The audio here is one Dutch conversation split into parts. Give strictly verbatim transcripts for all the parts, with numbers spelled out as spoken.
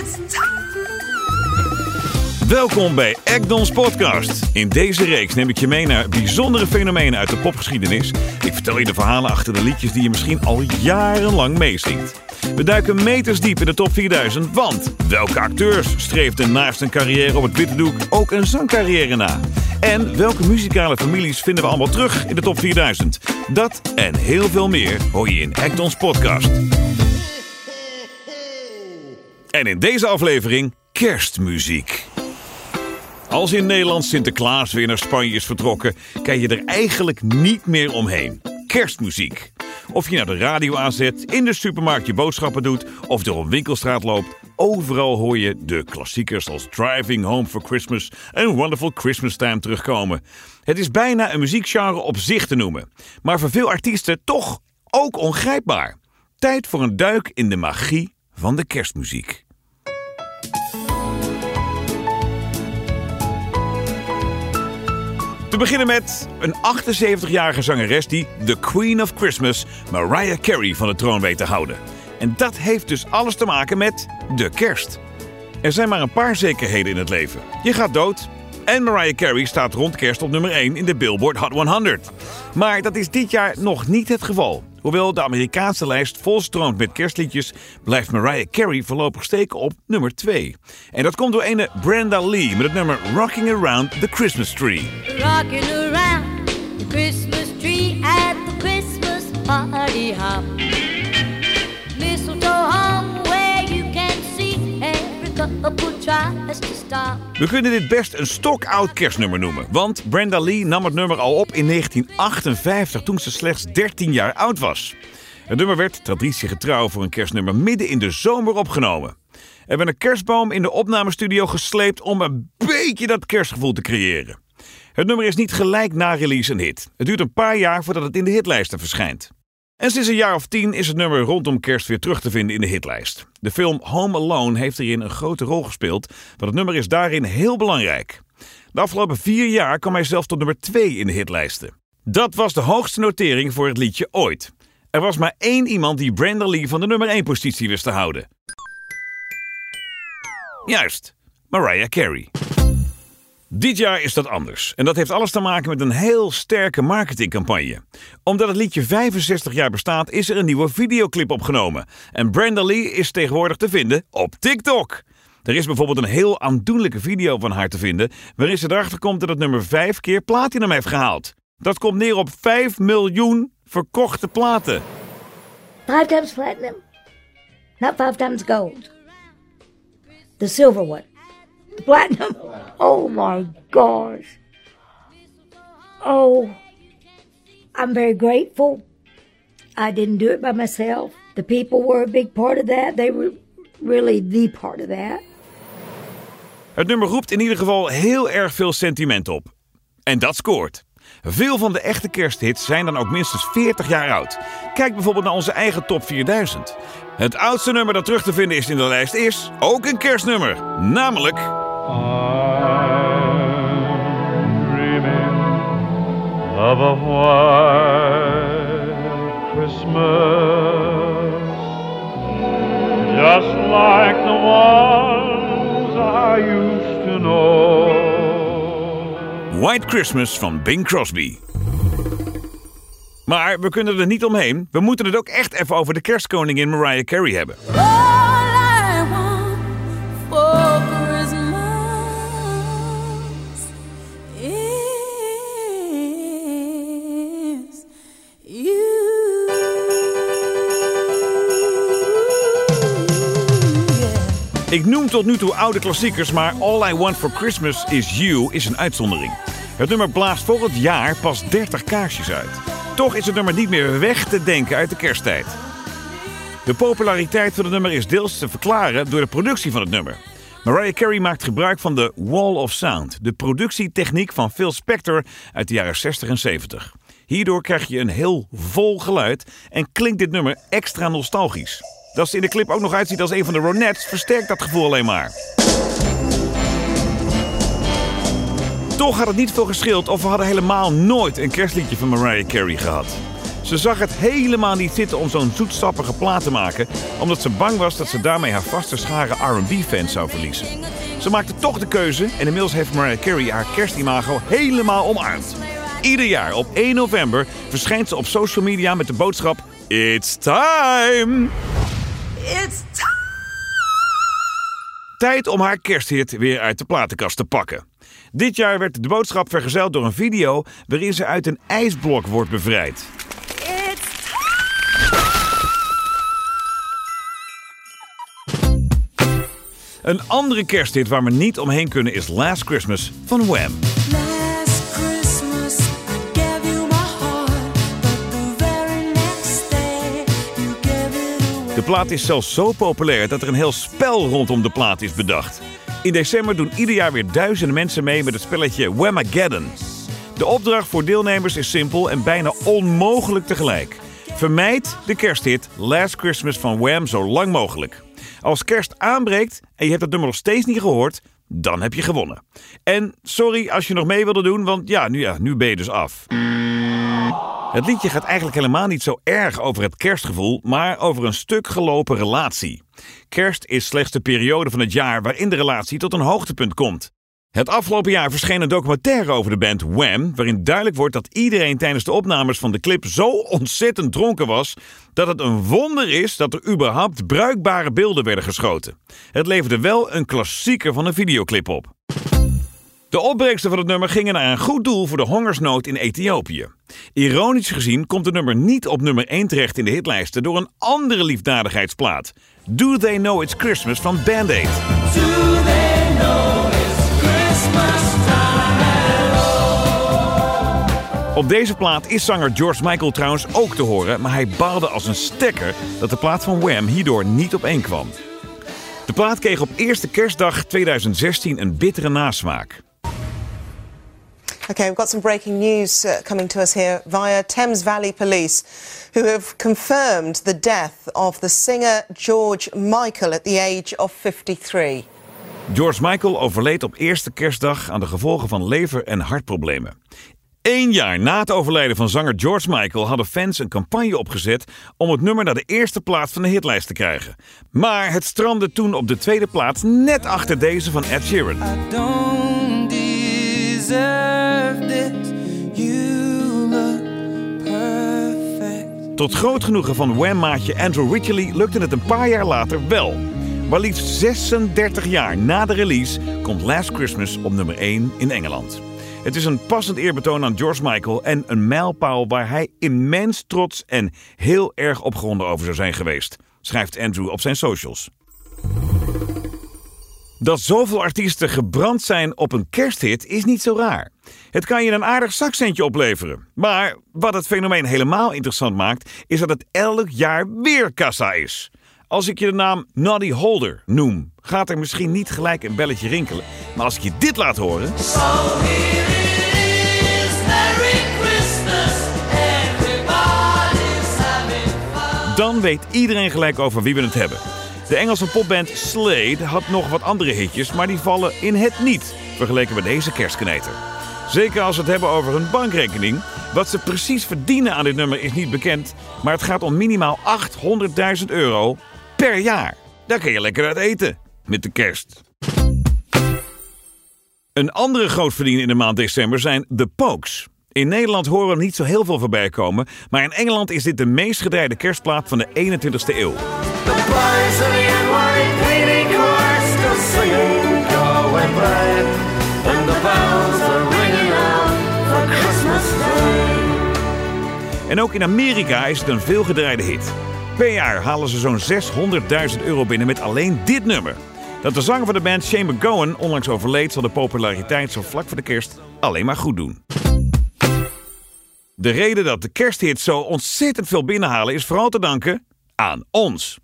Welkom bij Ekdons Podcast. In deze reeks neem ik je mee naar bijzondere fenomenen uit de popgeschiedenis. Ik vertel je de verhalen achter de liedjes die je misschien al jarenlang meezingt. We duiken meters diep in de top vierduizend, want welke acteurs streefden naast een carrière op het witte doek ook een zangcarrière na? En welke muzikale families vinden we allemaal terug in de top vierduizend? Dat en heel veel meer hoor je in Ekdons Podcast. En in deze aflevering kerstmuziek. Als in Nederland Sinterklaas weer naar Spanje is vertrokken, kan je er eigenlijk niet meer omheen. Kerstmuziek. Of je naar de radio aanzet, in de supermarkt je boodschappen doet of door een winkelstraat loopt, overal hoor je de klassiekers als Driving Home for Christmas en Wonderful Christmas Time terugkomen. Het is bijna een muziekgenre op zich te noemen, maar voor veel artiesten toch ook ongrijpbaar. Tijd voor een duik in de magie van de kerstmuziek. We beginnen met een achtenzeventigjarige zangeres die de Queen of Christmas, Mariah Carey, van de troon weet te houden. En dat heeft dus alles te maken met de kerst. Er zijn maar een paar zekerheden in het leven. Je gaat dood. En Mariah Carey staat rond kerst op nummer één in de Billboard Hot honderd. Maar dat is dit jaar nog niet het geval. Hoewel de Amerikaanse lijst volstroomt met kerstliedjes, blijft Mariah Carey voorlopig steken op nummer twee. En dat komt door ene Brenda Lee met het nummer Rocking Around the Christmas Tree. Rocking around the Christmas tree at the Christmas party hop. Mistletoe hung where you can see every couple tries to stop. We kunnen dit best een stokoud kerstnummer noemen, want Brenda Lee nam het nummer al op in negentien achtenvijftig toen ze slechts dertien jaar oud was. Het nummer werd traditiegetrouw voor een kerstnummer midden in de zomer opgenomen. Er werd een kerstboom in de opnamestudio gesleept om een beetje dat kerstgevoel te creëren. Het nummer is niet gelijk na release een hit. Het duurt een paar jaar voordat het in de hitlijsten verschijnt. En sinds een jaar of tien is het nummer rondom kerst weer terug te vinden in de hitlijst. De film Home Alone heeft hierin een grote rol gespeeld, want het nummer is daarin heel belangrijk. De afgelopen vier jaar kwam hij zelfs tot nummer twee in de hitlijsten. Dat was de hoogste notering voor het liedje ooit. Er was maar één iemand die Brenda Lee van de nummer één positie wist te houden. Juist, Mariah Carey. Dit jaar is dat anders. En dat heeft alles te maken met een heel sterke marketingcampagne. Omdat het liedje vijfenzestig jaar bestaat, is er een nieuwe videoclip opgenomen. En Brenda Lee is tegenwoordig te vinden op TikTok. Er is bijvoorbeeld een heel aandoenlijke video van haar te vinden, waarin ze erachter komt dat het nummer vijf keer platinum heeft gehaald. Dat komt neer op vijf miljoen verkochte platen. Five times platinum. Not five times gold. The silver one. The platinum. Oh my gosh. Oh, I'm very grateful. I didn't do it by myself. The people were a big part of that. They were really the part of that. Het nummer roept in ieder geval heel erg veel sentiment op. En dat scoort. Veel van de echte kersthits zijn dan ook minstens veertig jaar oud. Kijk bijvoorbeeld naar onze eigen top vierduizend. Het oudste nummer dat terug te vinden is in de lijst is ook een kerstnummer. Namelijk... I'm dreaming of a white Christmas, just like the ones I used to know. White Christmas van Bing Crosby. Maar we kunnen er niet omheen. We moeten het ook echt even over de kerstkoningin Mariah Carey hebben. All I want for Christmas is you. Yeah. Ik noem tot nu toe oude klassiekers, maar All I Want for Christmas is You is een uitzondering. Het nummer blaast volgend jaar pas dertig kaarsjes uit. Toch is het nummer niet meer weg te denken uit de kersttijd. De populariteit van het nummer is deels te verklaren door de productie van het nummer. Mariah Carey maakt gebruik van de Wall of Sound, de productietechniek van Phil Spector uit de jaren zestig en zeventig. Hierdoor krijg je een heel vol geluid en klinkt dit nummer extra nostalgisch. Dat ze in de clip ook nog uitziet als een van de Ronettes versterkt dat gevoel alleen maar. Toch had het niet veel gescheeld of we hadden helemaal nooit een kerstliedje van Mariah Carey gehad. Ze zag het helemaal niet zitten om zo'n zoetsappige plaat te maken, omdat ze bang was dat ze daarmee haar vaste schare R en B-fans zou verliezen. Ze maakte toch de keuze en inmiddels heeft Mariah Carey haar kerstimago helemaal omarmd. Ieder jaar op één november verschijnt ze op social media met de boodschap It's time! It's time! Tijd om haar kersthit weer uit de platenkast te pakken. Dit jaar werd de boodschap vergezeld door een video waarin ze uit een ijsblok wordt bevrijd. It's Een andere kersthit waar we niet omheen kunnen is Last Christmas van Wham. Last Christmas I gave you my heart, but the very next day you gave it away. De plaat is zelfs zo populair dat er een heel spel rondom de plaat is bedacht. In december doen ieder jaar weer duizenden mensen mee met het spelletje Whamageddon. De opdracht voor deelnemers is simpel en bijna onmogelijk tegelijk. Vermijd de kersthit Last Christmas van Wham zo lang mogelijk. Als kerst aanbreekt en je hebt het nummer nog steeds niet gehoord, dan heb je gewonnen. En sorry als je nog mee wilde doen, want ja, nu, ja, nu ben je dus af. Het liedje gaat eigenlijk helemaal niet zo erg over het kerstgevoel, maar over een stuk gelopen relatie. Kerst is slechts de periode van het jaar waarin de relatie tot een hoogtepunt komt. Het afgelopen jaar verscheen een documentaire over de band Wham, waarin duidelijk wordt dat iedereen tijdens de opnames van de clip zo ontzettend dronken was, dat het een wonder is dat er überhaupt bruikbare beelden werden geschoten. Het leverde wel een klassieker van een videoclip op. De opbrengsten van het nummer gingen naar een goed doel voor de hongersnood in Ethiopië. Ironisch gezien komt het nummer niet op nummer één terecht in de hitlijsten door een andere liefdadigheidsplaat. Do They Know It's Christmas van Band Aid. Do they know it's Christmas time at all? Op deze plaat is zanger George Michael trouwens ook te horen, maar hij baalde als een stekker dat de plaat van Wham hierdoor niet op één kwam. De plaat kreeg op eerste kerstdag tweeduizend zestien een bittere nasmaak. Okay, we've got some breaking news uh, coming to us here via Thames Valley Police, who have confirmed the death of the singer George Michael at the age of fifty-three. George Michael overleed op eerste kerstdag aan de gevolgen van lever- en hartproblemen. Eén jaar na het overlijden van zanger George Michael hadden fans een campagne opgezet om het nummer naar de eerste plaats van de hitlijst te krijgen. Maar het strandde toen op de tweede plaats net achter deze van Ed Sheeran. I don't deserve this. You look perfect. Tot groot genoegen van Wham-maatje Andrew Ridgeley lukte het een paar jaar later wel. Maar liefst zesendertig jaar na de release komt Last Christmas op nummer één in Engeland. Het is een passend eerbetoon aan George Michael en een mijlpaal waar hij immens trots en heel erg opgewonden over zou zijn geweest, schrijft Andrew op zijn socials. Dat zoveel artiesten gebrand zijn op een kersthit is niet zo raar. Het kan je een aardig zakcentje opleveren. Maar wat het fenomeen helemaal interessant maakt, is dat het elk jaar weer kassa is. Als ik je de naam Noddy Holder noem, gaat er misschien niet gelijk een belletje rinkelen. Maar als ik je dit laat horen... So here it is, Merry Christmas, everybody's having fun. Dan weet iedereen gelijk over wie we het hebben. De Engelse popband Slade had nog wat andere hitjes, maar die vallen in het niet vergeleken met deze kerstkneter. Zeker als we het hebben over hun bankrekening. Wat ze precies verdienen aan dit nummer is niet bekend, maar het gaat om minimaal achthonderdduizend euro per jaar. Daar kun je lekker uit eten met de kerst. Een andere grootverdiener in de maand december zijn The Pogues. In Nederland horen we niet zo heel veel voorbij komen, maar in Engeland is dit de meest gedraaide kerstplaat van de eenentwintigste eeuw. The boys of the N Y P D choir still singing Go and Bride, and the bells are ringing out for Christmas Day. En ook in Amerika is het een veelgedraaide hit. Per jaar halen ze zo'n zeshonderdduizend euro binnen met alleen dit nummer. Dat de zanger van de band Shane MacGowan onlangs overleed, zal de populariteit zo vlak voor de kerst alleen maar goed doen. De reden dat de kersthits zo ontzettend veel binnenhalen is vooral te danken aan ons.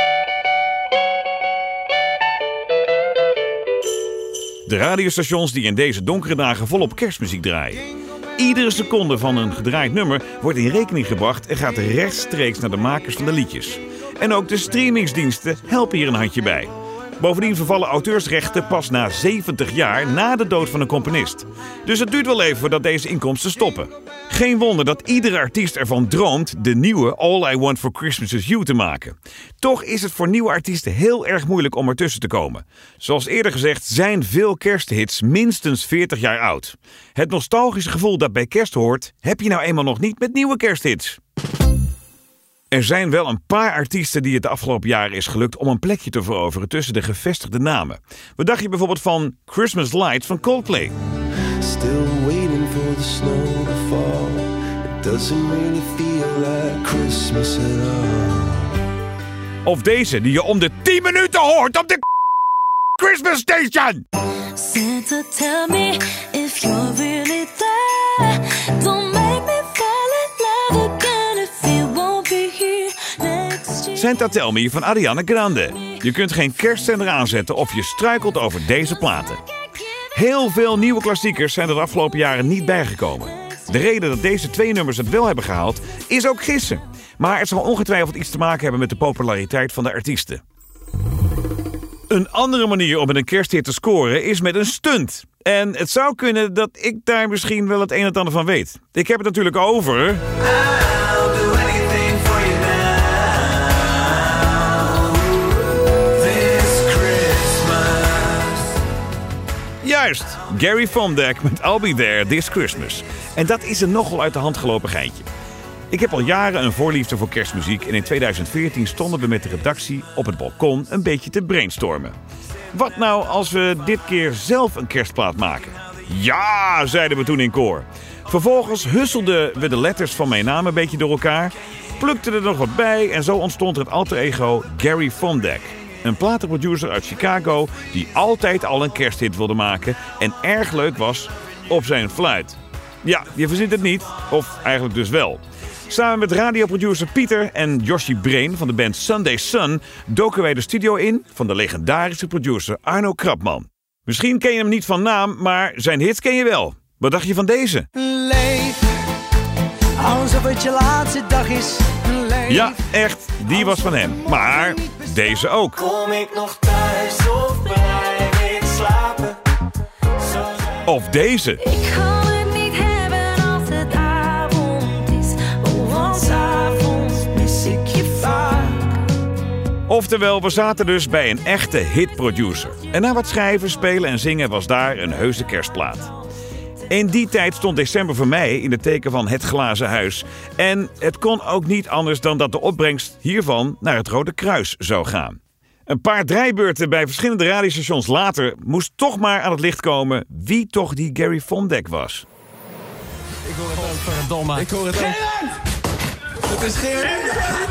De radiostations die in deze donkere dagen volop kerstmuziek draaien. Iedere seconde van een gedraaid nummer wordt in rekening gebracht en gaat rechtstreeks naar de makers van de liedjes. En ook de streamingsdiensten helpen hier een handje bij. Bovendien vervallen auteursrechten pas na zeventig jaar na de dood van een componist. Dus het duurt wel even voordat deze inkomsten stoppen. Geen wonder dat iedere artiest ervan droomt de nieuwe All I Want For Christmas Is You te maken. Toch is het voor nieuwe artiesten heel erg moeilijk om ertussen te komen. Zoals eerder gezegd zijn veel kersthits minstens veertig jaar oud. Het nostalgische gevoel dat bij kerst hoort, heb je nou eenmaal nog niet met nieuwe kersthits. Er zijn wel een paar artiesten die het de afgelopen jaren is gelukt om een plekje te veroveren tussen de gevestigde namen. Wat dacht je bijvoorbeeld van Christmas Lights van Coldplay? Still waiting for the snow to fall. It doesn't really feel like Christmas at all. Of deze die je om de tien minuten hoort op de Christmas Station. Santa, tell me if you're really there. Don't make me fall in love again if you won't be here next year. Santa Tell Me van Ariana Grande. Je kunt geen kerstzender aanzetten of je struikelt over deze platen. Heel veel nieuwe klassiekers zijn er de afgelopen jaren niet bijgekomen. De reden dat deze twee nummers het wel hebben gehaald is ook gissen. Maar het zal ongetwijfeld iets te maken hebben met de populariteit van de artiesten. Een andere manier om met een kersthit te scoren is met een stunt. En het zou kunnen dat ik daar misschien wel het een en het ander van weet. Ik heb het natuurlijk over... Juist, Gary Fondek met I'll Be There This Christmas. En dat is een nogal uit de hand gelopen geintje. Ik heb al jaren een voorliefde voor kerstmuziek en in tweeduizend veertien stonden we met de redactie op het balkon een beetje te brainstormen. Wat nou als we dit keer zelf een kerstplaat maken? Ja, zeiden we toen in koor. Vervolgens husselden we de letters van mijn naam een beetje door elkaar, plukten er nog wat bij en zo ontstond het alter ego Gary Fondek. Een platenproducer uit Chicago die altijd al een kersthit wilde maken en erg leuk was op zijn fluit. Ja, je verzint het niet, of eigenlijk dus wel. Samen met radioproducer Pieter en Joshi Breen van de band Sunday Sun doken wij de studio in van de legendarische producer Arno Krapman. Misschien ken je hem niet van naam, maar zijn hits ken je wel. Wat dacht je van deze? Leef, alsof het je laatste dag is. Leef, ja, echt, die was van hem. Maar deze ook. Kom ik nog thuis of blijf ik slapen? Zo zijn... Of deze. Ik kan het niet hebben als het avond is. Want 's avonds mis ik je vaak. Oftewel, we zaten dus bij een echte hitproducer. En na wat schrijven, spelen en zingen was daar een heuse kerstplaat. In die tijd stond december voor mij in het teken van het glazen huis. En het kon ook niet anders dan dat de opbrengst hiervan naar het Rode Kruis zou gaan. Een paar draaibeurten bij verschillende radiostations later moest toch maar aan het licht komen wie toch die Gary Fondek was. Ik hoor het ook, verdomme. Ik hoor het ook. Het is Gerard!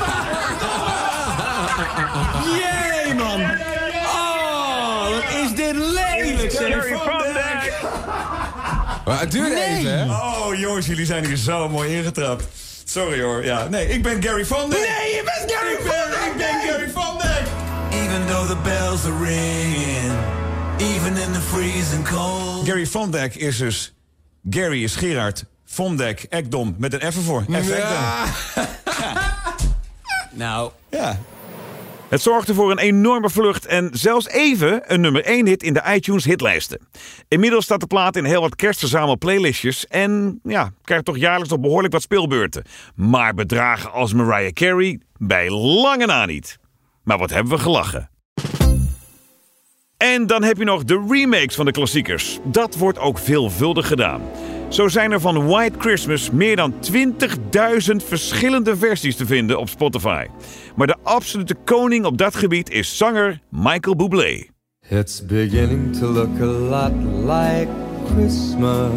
Jee, man! Oh, wat is dit lelijk, Gary Fondek! Maar het duurde Nee. even, hè? Oh jongens, jullie zijn hier zo mooi ingetrapt. Sorry hoor, ja. Nee, ik ben Gary Fondek. Nee, je bent Gary Ik ben, Fondek! ik ben Gary Fondek. Even though the bells are ringing, even in the freezing cold. Gary Fondek is dus... Gary is Gerard, Fondek, Ekdom, met een F ervoor. F Ja. Nou, Ja. Het zorgde voor een enorme vlucht en zelfs even een nummer één hit in de iTunes hitlijsten. Inmiddels staat de plaat in heel wat kerstverzamel playlistjes en ja, krijgt toch jaarlijks nog behoorlijk wat speelbeurten. Maar bedragen als Mariah Carey bij lange na niet. Maar wat hebben we gelachen. En dan heb je nog de remakes van de klassiekers. Dat wordt ook veelvuldig gedaan. Zo zijn er van White Christmas meer dan twintigduizend verschillende versies te vinden op Spotify. Maar de absolute koning op dat gebied is zanger Michael Bublé. It's beginning to look a lot like Christmas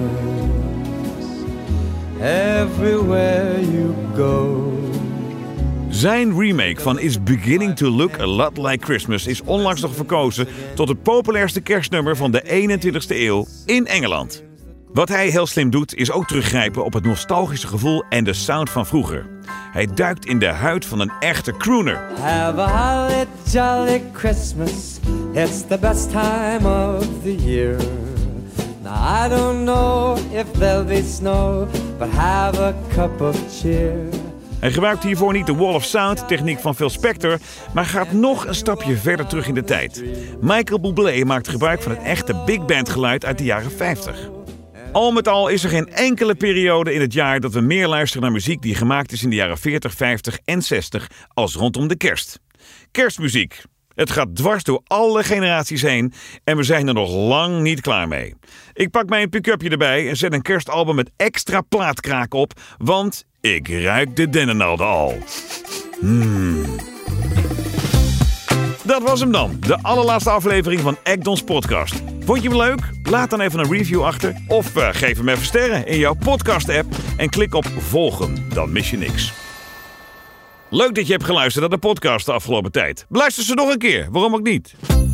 everywhere you go. Zijn remake van It's Beginning to Look a Lot Like Christmas is onlangs nog verkozen tot het populairste kerstnummer van de eenentwintigste eeuw in Engeland. Wat hij heel slim doet is ook teruggrijpen op het nostalgische gevoel en de sound van vroeger. Hij duikt in de huid van een echte crooner. Have a holly jolly Christmas. It's the best time of the year. Now I don't know if there'll be snow, but have a cup of cheer. Hij gebruikt hiervoor niet de Wall of Sound techniek van Phil Spector, maar gaat nog een stapje verder terug in de tijd. Michael Bublé maakt gebruik van het echte big band geluid uit de jaren vijftig. Al met al is er geen enkele periode in het jaar dat we meer luisteren naar muziek die gemaakt is in de jaren veertig, vijftig en zestig als rondom de kerst. Kerstmuziek. Het gaat dwars door alle generaties heen en we zijn er nog lang niet klaar mee. Ik pak mijn pick-upje erbij en zet een kerstalbum met extra plaatkraak op, want ik ruik de dennenalden al. Hmm. Dat was hem dan, de allerlaatste aflevering van Ekdons podcast. Vond je hem leuk? Laat dan even een review achter of uh, geef hem even sterren in jouw podcast-app en klik op volgen, dan mis je niks. Leuk dat je hebt geluisterd naar de podcast de afgelopen tijd. Beluister ze nog een keer, waarom ook niet?